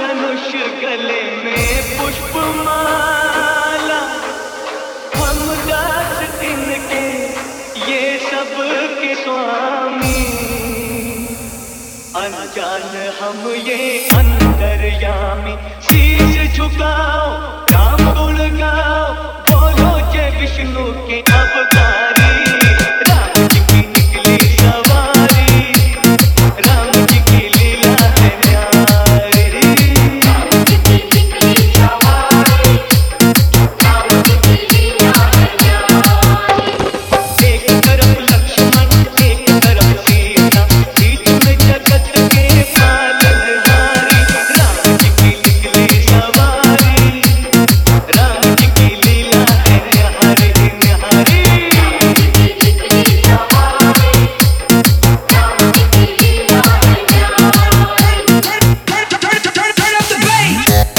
धनुष गले में पुष्पमाला, हम दास इनके ये सब के स्वामी। अनजान हम ये अंतर्यामी, शीश झुकाओ राम गुण गाओ, बोलो जय विष्णु के अवतारी। राम जी की निकली सवारी, राम जी की लीला है न्यारी। राम जी की निकली सवारी, राम जी की लीला है न्यारी। एक तरफ लक्ष्मण एक तरफ सीता, बीच में जगत के पालनहारी। राम जी की निकली सवारी, राम जी की लीला है न्यारी न्यारी। राम जी की निकली सवारी, राम जी की लीला है न्यारी। Turn up the bass.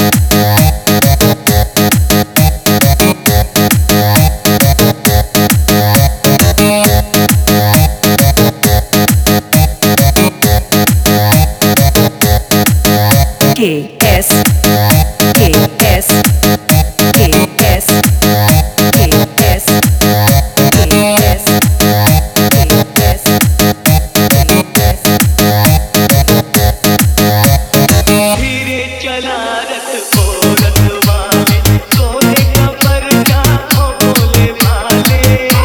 KS KS KS KS KS धीरे चला रथ ओ रथ वाले, सोने का पर्चा ओ भोले भाले।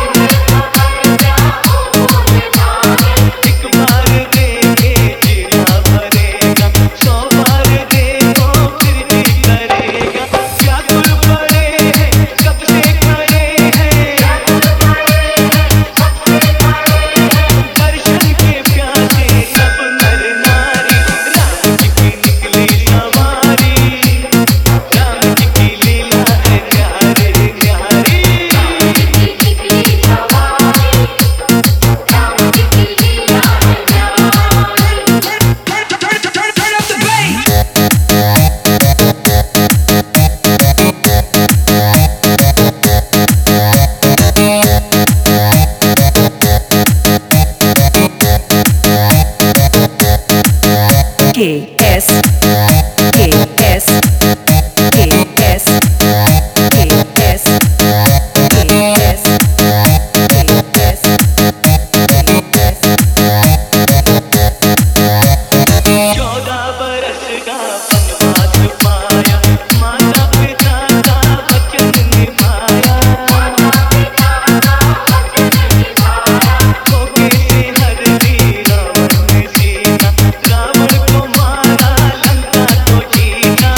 एक बार देखे जिला भरेगा, 100 बार देखो फिर जी करेगा। व्याकुल पड़े हैं कब से खड़े हैं, दर्शन के प्यासे सब नर नारी। राम जी की निकली सवारी, राम जी की लीला है न्यारी न्यारी। राम जी की निकली सवारी, राम जी की लीला है न्यारी। Turn up the bass. KS KS KS KS KS KS 14 बरस का वनवास पाया, माता पिता का वचन निभाया। धोखे से हर ली रावण ने सीता, रावण को मारा लंका को जीता।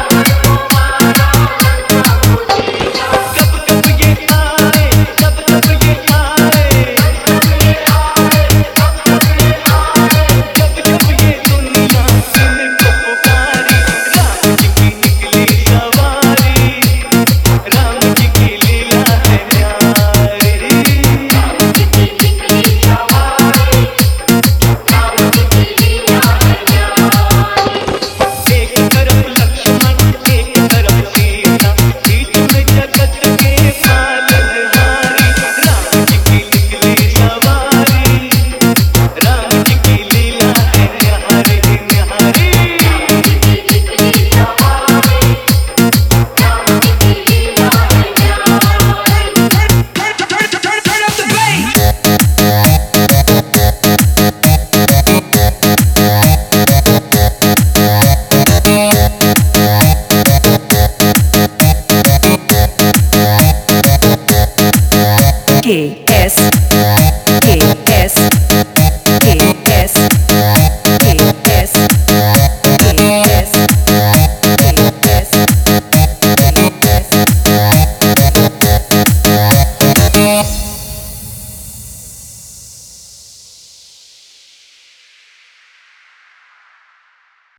कब कब ये आए, कब कब ये आए, जब जब ये दुनिया इनको पुकारी। राम जी की निकली सवारी, राम जी की लीला है न्यारी। राम जी की निकली सवारी, राम जी की लीला है न्यारी। एक तरफ लक्ष्मण एक तरफ सीता, बीच में जगत के पालनहारी। राम जी की निकली सवारी, राम जी की लीला है न्यारी न्यारी। राम जी की निकली सवारी, राम जी की लीला है न्यारी। Turn up the bass. KS KS